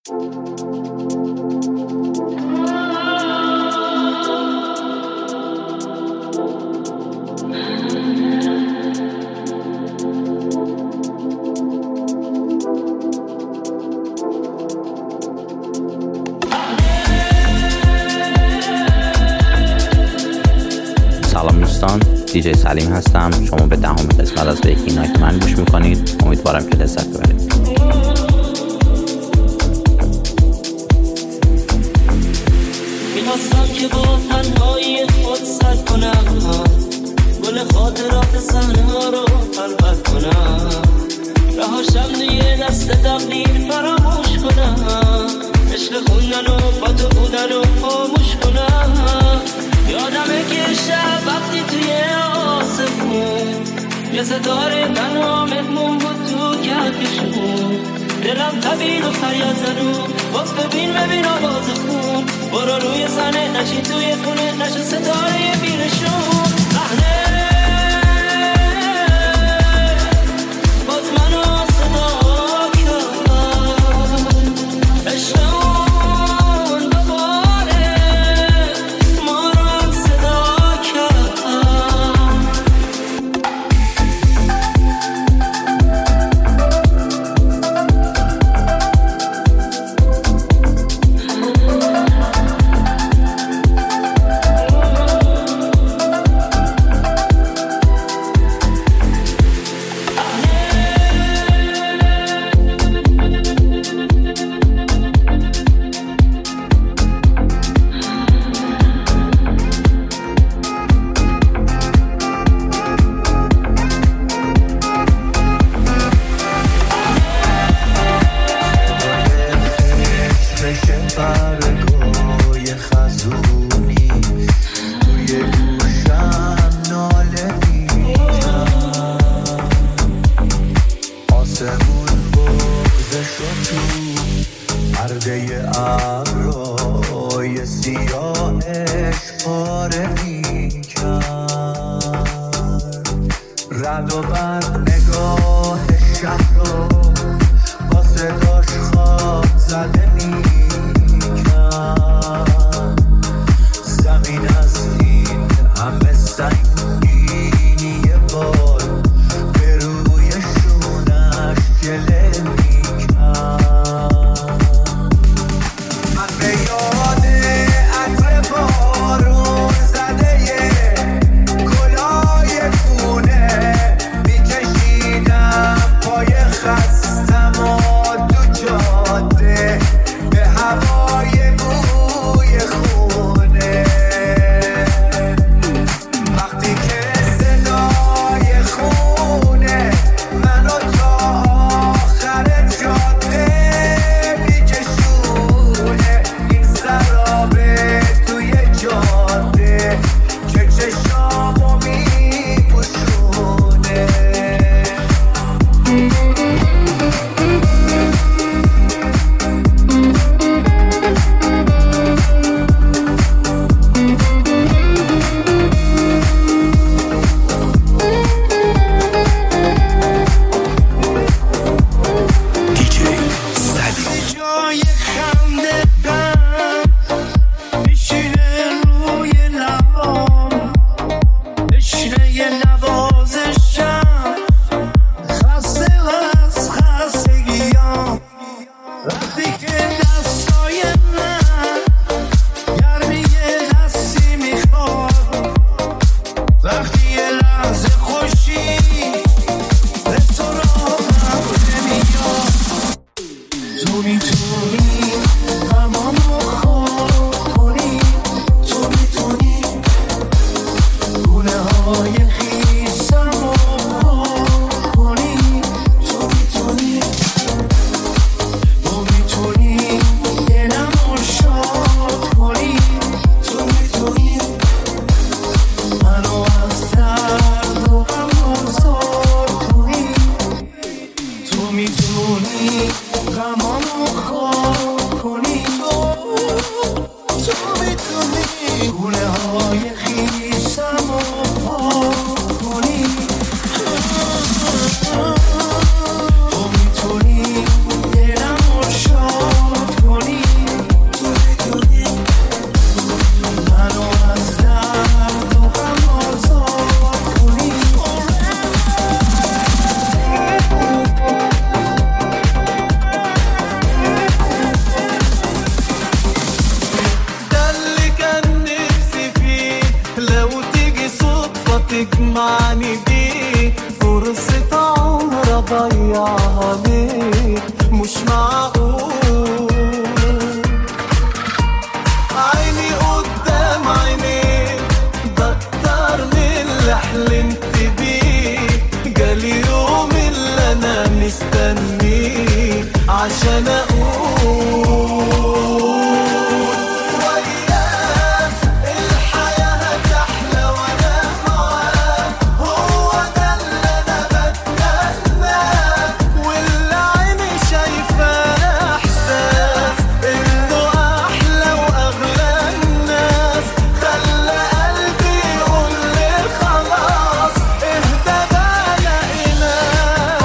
سلام دوستان، دیجی سلیم هستم. شما به 10 قسمت از ویکینگ نایت من گوش میکنید. امیدوارم که لذت ببرید. میخواستم که با تنهایی خود سر کنم، گل خاطرات صحنه ها رو خلوت کنم، رهاشم توی دست تقدیر فراموش کنم، عشق خوندن و با تو بودن و خاموش کنم. یادمه که شب وقتی توی آسمون یه ستاره تنها مهمون بود تو کهکشون، دلم تبید و فریاد زنو باز ببین آواز خون، برو روی سنه نشین توی خونه نشو ستاره بیرشون. باز منو صدا کرد عشقمون دوباره ما رو هم صدا کرد. ضيعهالي مش معقول. عيني قدام عينيك بكتر من اللي حلمت بيه. جالي يوم اللي انا مستنيه عشان اقول وياه الحياة هتحلى وانا معاه. هو ده اللي انا بتمناه واللي عيني شايفاه احساس انه احلى واغلى الناس. خلى قلبي يقول لي خلاص اهدى بقى لقيناه.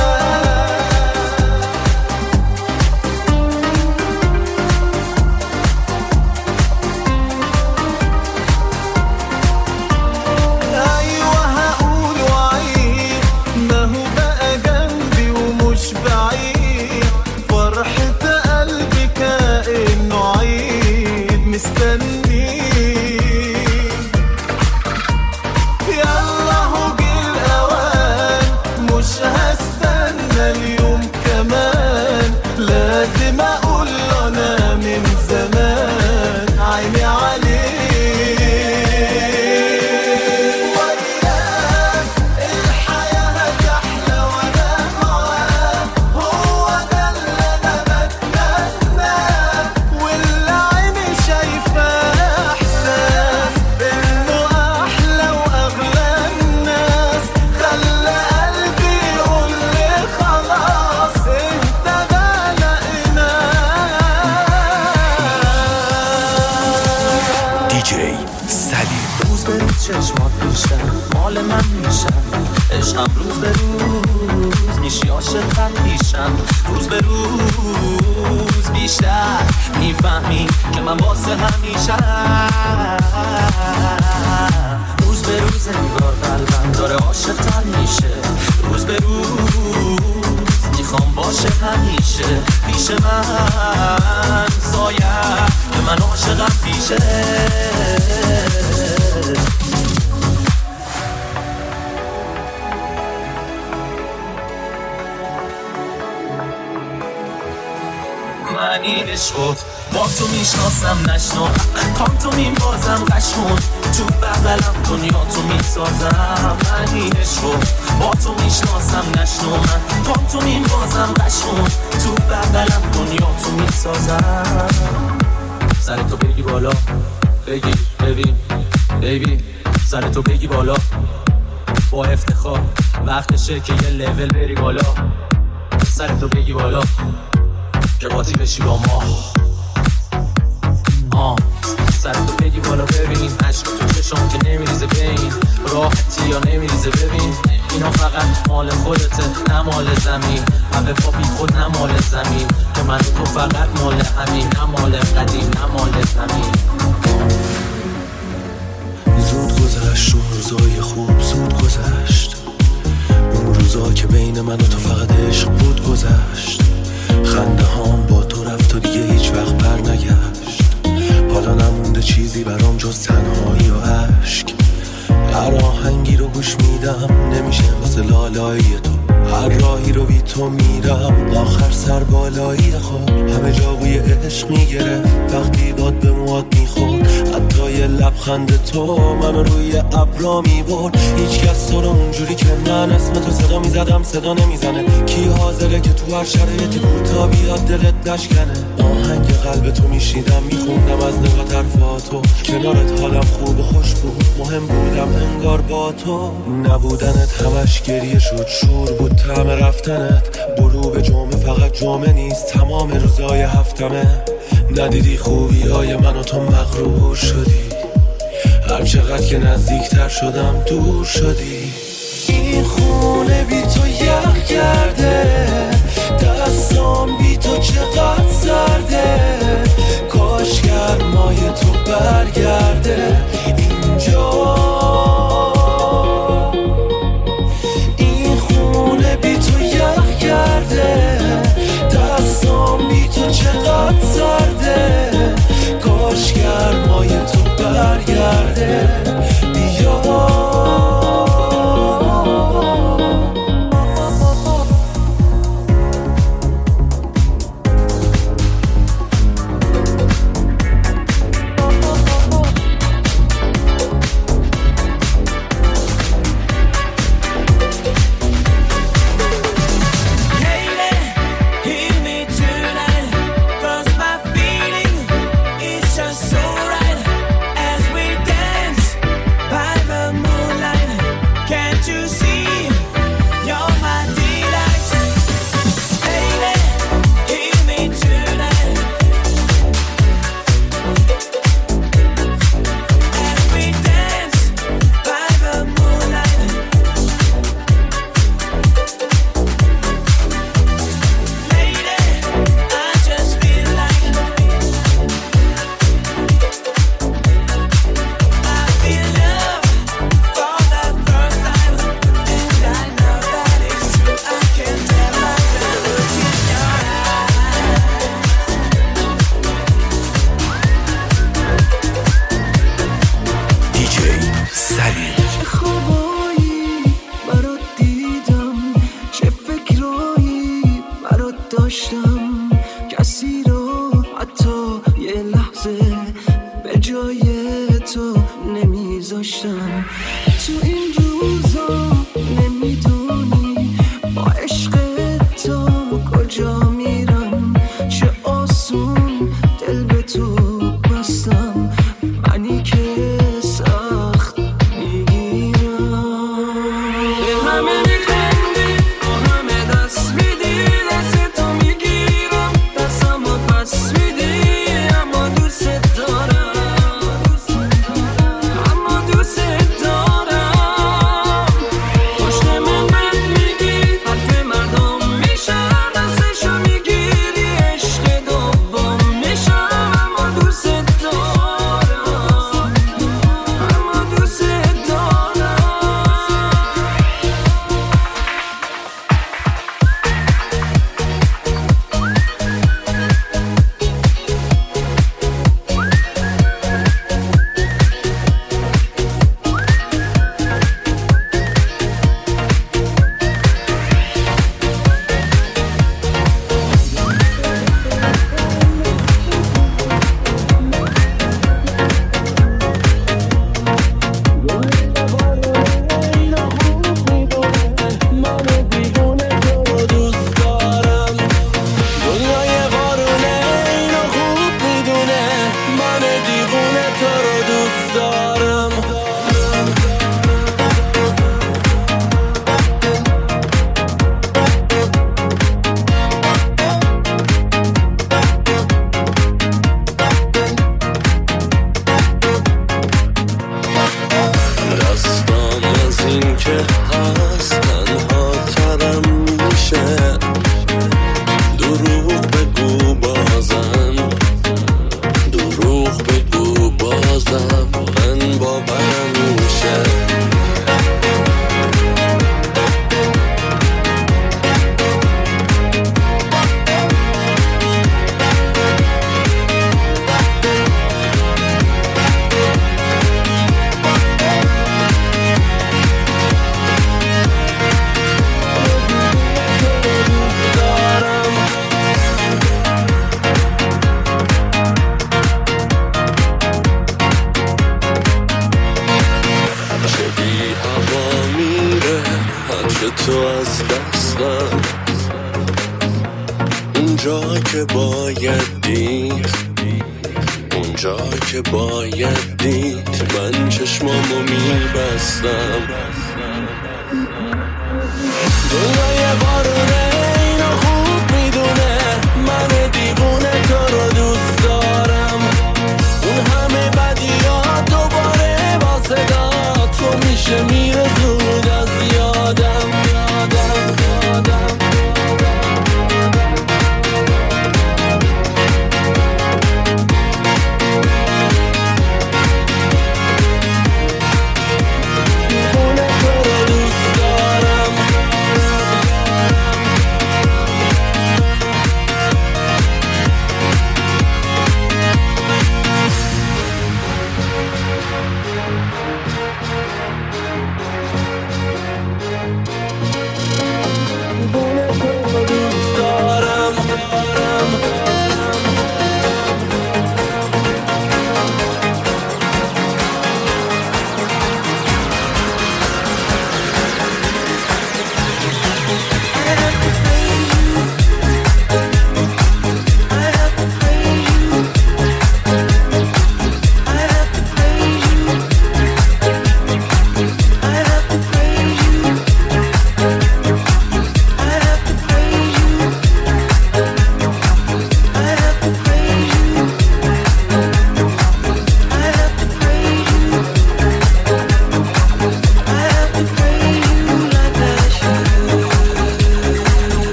ايوه هقول وعيد ما هو بقى جنبي ومش بعيد. فرحة قلبي كأنه عيد مستنيه. يلا هو جه الاوان مش هستنى اليوم كمان. لازم اقول له انا من زمان عيني عليه. وياه الحياة هتحلى وانا معاه. هو ده اللي انا بتمناه واللي عيني شايفاه احساس انه احلى واغلى الناس. خلى قلبي يقول لي خلاص اهدى بقى لقيناه. دی جی سلیم. روز به روز چشمات بیشتر مال من میشن. عشقم روز به روز میشی عاشقم پیشم. روز به روز بیشتر میفهمی که من واسه همیشم. روز به روز انگار قلبم داره عاشق‌تر میشه. روز به روز میخوام باشه همیشه پیش من. سایه که من عاشقم پیشه. من این عشقو با تو میشناسم نشنو. پام تو میبازم قشون تو بغلم دنیا تو میسازم. من این عشقو با تو میشناسم نشنو. من پام تو میبازم قشون تو بغلم دنیا تو میسازم. سر تو بگی بالا بگیر ببین بیبی. سر تو بگی بالا با افتخار وقتشه که یه لول بری بالا. سر تو بگی بالا که قاطی بشی با ما. سر تو بگی بالا ببین عشق تو چشم که نمیریزه بین. راحتی یا نمیریزه ببین. اینا فقط مال خودته نه مال زمین. همه پا بی خود نه مال زمین. که من تو فقط مال همین نه مال قدیم نه مال زمین. زود گذشت اون روزای خوب زود گذشت. اون روزا که بین من و تو فقط عشق بود گذشت. خنده هام با تو رفت و دیگه هیچ وقت بر نگشت. حالا نمونده چیزی برام جز تنهایی و عشق. هر آهنگی رو گوش میدم نمیشه واسه لالایی تو. هر راهی رو بی تو میرم آخر سر بالایی خود. همه جا بوی عشق میگرفت وقتی باد به موات میخورد. حتی یه لبخند تو منو روی ابرا میبرد. هیچ کس تو رو اونجوری که من اسم تو صدا میزدم صدا نمیزنه. کی حاضره که تو هر شرایطی کوتا بیاد دلت نشکنه. آهنگ قلب تو میشیدم میخوندم از نگاه طرفاتو. کنارت حالم خوب و خوش بود مهم بودم انگار با تو. نبودنت همش گریه شد شور بود طعم رفتنت. برو به جمعه فقط جمعه نیست تمام روزای هفتمه. ندیدی خوبی های من و تو مغرور شدی. هر چقدر که نزدیکتر شدم دور شدی. این خونه بی تو یخ کرده. دستام بی تو چقدر سرده. کاش گرمای تو برگرده اینجا. این خونه بی تو یخ کرده. دستام بی تو چقدر سرده. کاش گرمای تو برگرده بیا. آسون دل به تو بستم، منی که سخت میگیرم. به همه میخندی، با همه دست میدی، دست تو میگیرم، دستم رو پس میدی، اما دوست دارم، اما دوست دارم. پشت من بد میگی، حرف مردم میشم، دستشو میگیری، عشق دوم میشم، اما دوست دارم، اما دوست دارم. دنیای قارونه اینو خوب میدونه، من دیوونه تو رو دوست دارم. دستم از این که هست تنها ترم میشه، دروغ بگو بازم، دروغ بگو بازم، من باورم میشه. چه بی هوا میره عطر تو از دستم، اونجا که باید دید، اونجا که باید دید، من چشمامو میبستم. دنیای قارونه اینو خوب میدونه، من دیوونه تو رو دوست دارم. اون همه بدیات دوباره با صدا تو میشه میره زود از یادم، یادم، یادم. دیوونه تو رو دوست دارم.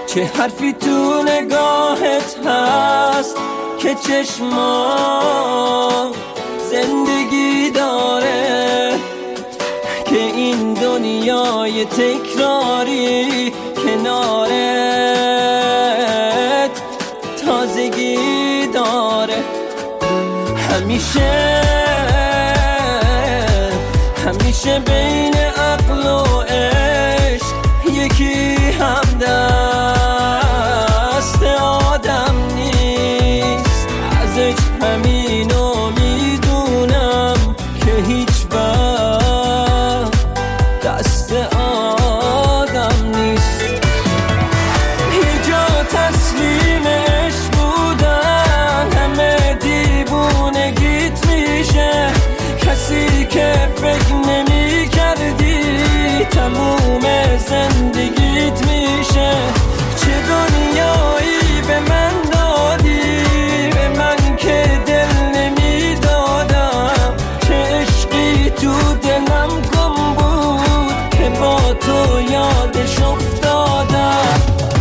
چه حرفی تو نگاهت هست که چشما زندگی داره، که این دنیای تکراری کنارت تازگی داره. همیشه بین عقل و عشق یکی همدست آدم نیست. ازش همینو میدونم که هیچ وقت دست آدم نیست. یه جا تسلیم عشق بودن همه دیوونگیت میشه، کسی که فکر نمی کردی تموم زندگیت میشه. چه دنیایی به من دادی، به من که دل نمی دادم، چه عشقی تو دلم گم بود که با تو یادش افتادم.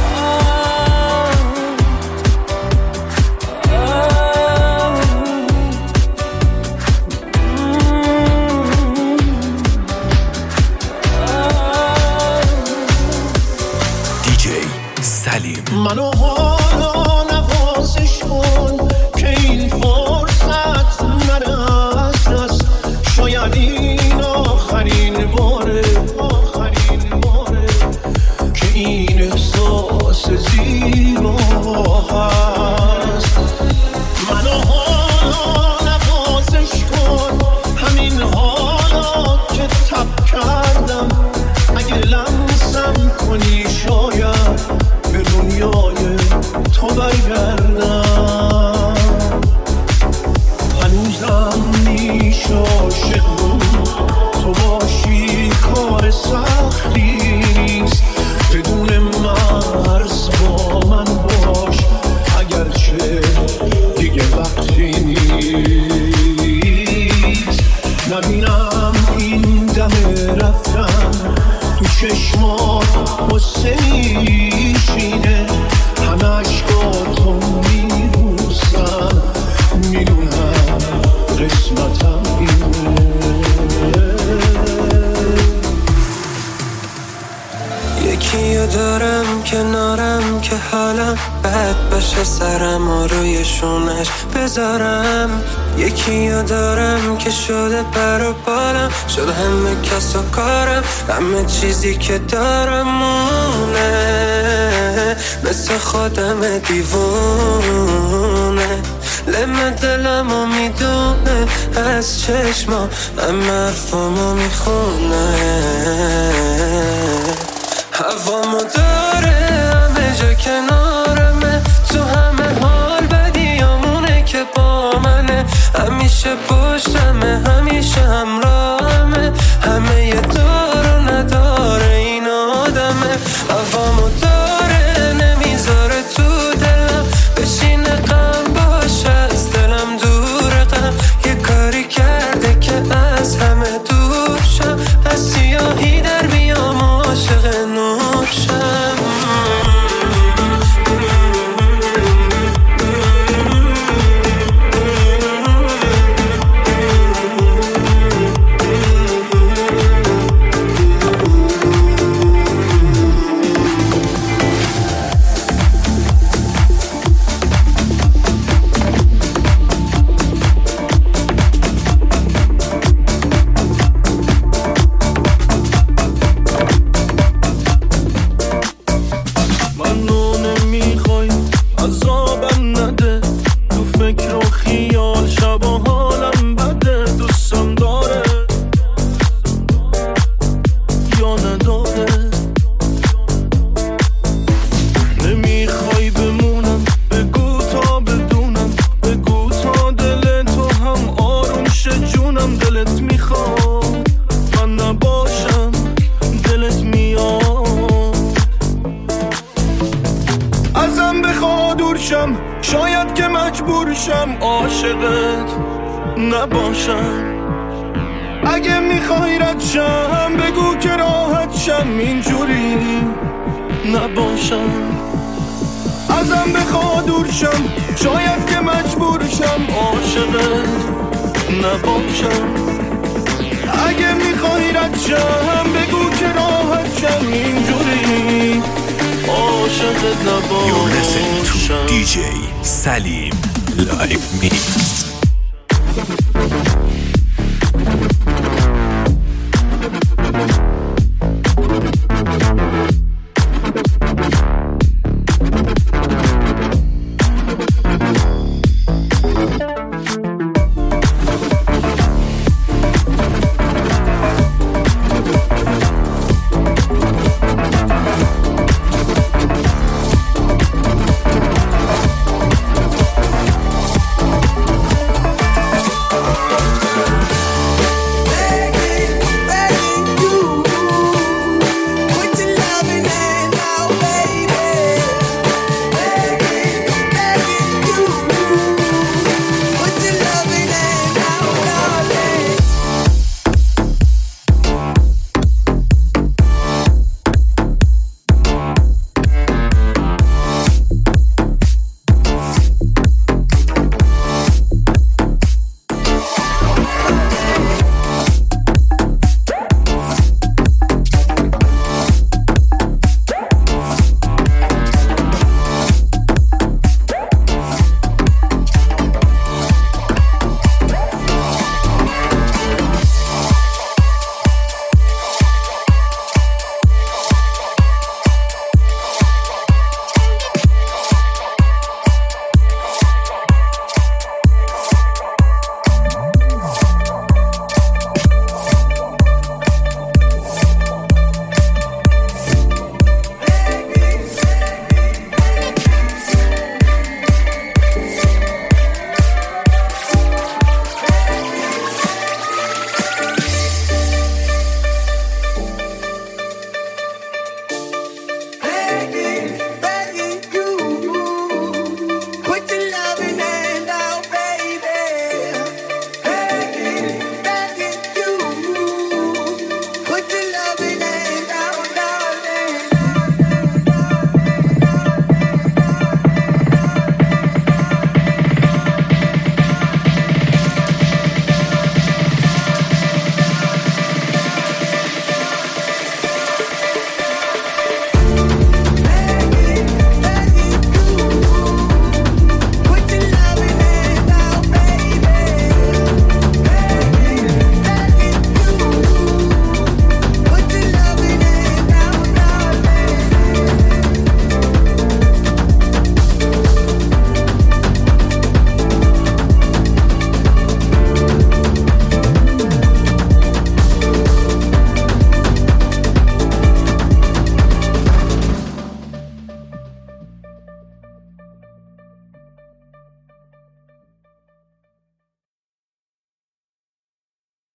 منو حالا نوازش کن که این فرصت نره از دست. شاید این آخرین باره که این احساس زیبا هست. منو حالا نوازش کن، همین حالا که تب کردم. اگه لمسم کنی شاید به دنیای تو برگردم. هنوزم میشه عاشق تو باشی، کار سختی نیست. بدون مرز با من باش، اگرچه دیگه وقتی نیست. نبینم این دم رفتن تو چشمات قصه میشینه، همه عشقاتو میبوسم، میدونم قسمتم اینه. یکیو دارم کنارم که حالم بد بشه، سرم روی شونش بذارم. یکیو دارم که شده پر و بالم، شده همه کس و کارم، همه چیزی که دارم مونه، مثل خودم دیوونه. لم دلمو میدونه از چشما، همه حرفامو میخونه. هوامو داره همه جا کنارمه، تو همه حال بدیامونه که با منه. همیشه پشتمه، همیشه همراهمه، همه یه دار و نداره این آدمه. هوامو داره نمیذاره تو دلم بشینه، غم باشه از دلم دور غم. یه کاری کرده که از همه دور شم، از سیاهی در بیام عاشق نور شم. شاید که مجبور شم عاشقت نباشم. اگه میخوای رد شم بگو که راحت شم، اینجوری نباشم. ازم بخواد دورشم، شاید که مجبورشم عاشقت نباشم. اگه میخوای ردشم بگو که راحت شم، اینجوری عاشقت نباشم. You're listening to DJ Salim Live Mix.